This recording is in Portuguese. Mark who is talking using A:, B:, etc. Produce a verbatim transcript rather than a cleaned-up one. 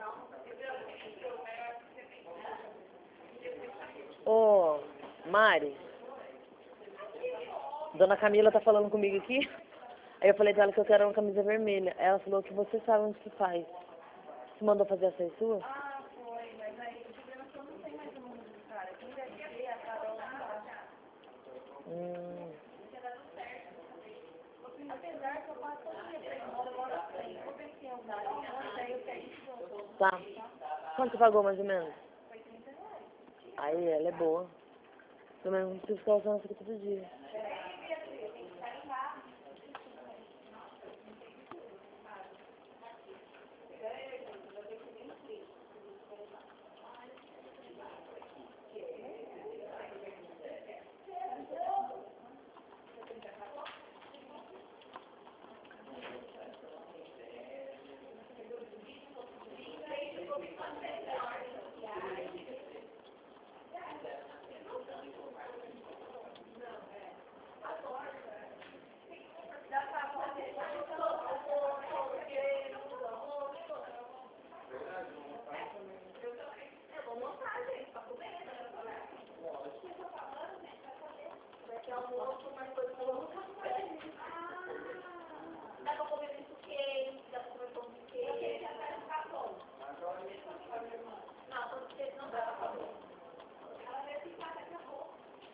A: Ô, Mari, Dona Camila tá falando comigo aqui. Aí eu falei pra ela que eu quero uma camisa vermelha. Ela falou que você sabe onde que faz. Você mandou fazer essa aí sua?
B: Ah, foi, mas aí o problema é que eu não tenho mais o número do cara. Quem deve ter é a Carol lá embaixo.
A: Hum.
B: Apesar que eu passo todo dia pra ir embora, eu moro assim. Eu vou ver se eu dá, daí eu pego isso voltou.
A: Tá. Quanto você pagou mais ou menos?
B: Foi trinta reais.
A: Aí, ela é boa. Pelo menos não preciso ficar usando isso aqui todo dia.